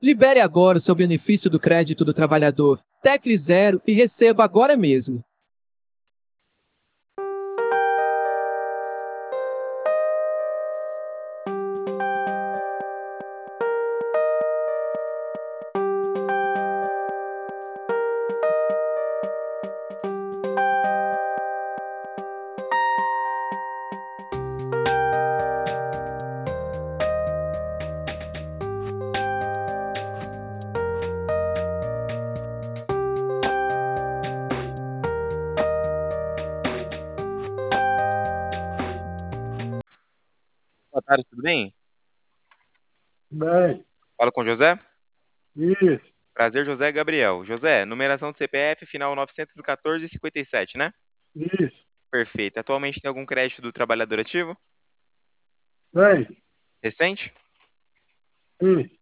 Libere agora o seu benefício do crédito do trabalhador. Tecle zero e receba agora mesmo. Boa tarde, tudo bem? Bem, Fala com o José? isso, Prazer, José Gabriel. José, numeração do CPF, final 914 e 57, né? isso, Perfeito. Atualmente tem algum crédito do trabalhador ativo? bem, Recente? isso.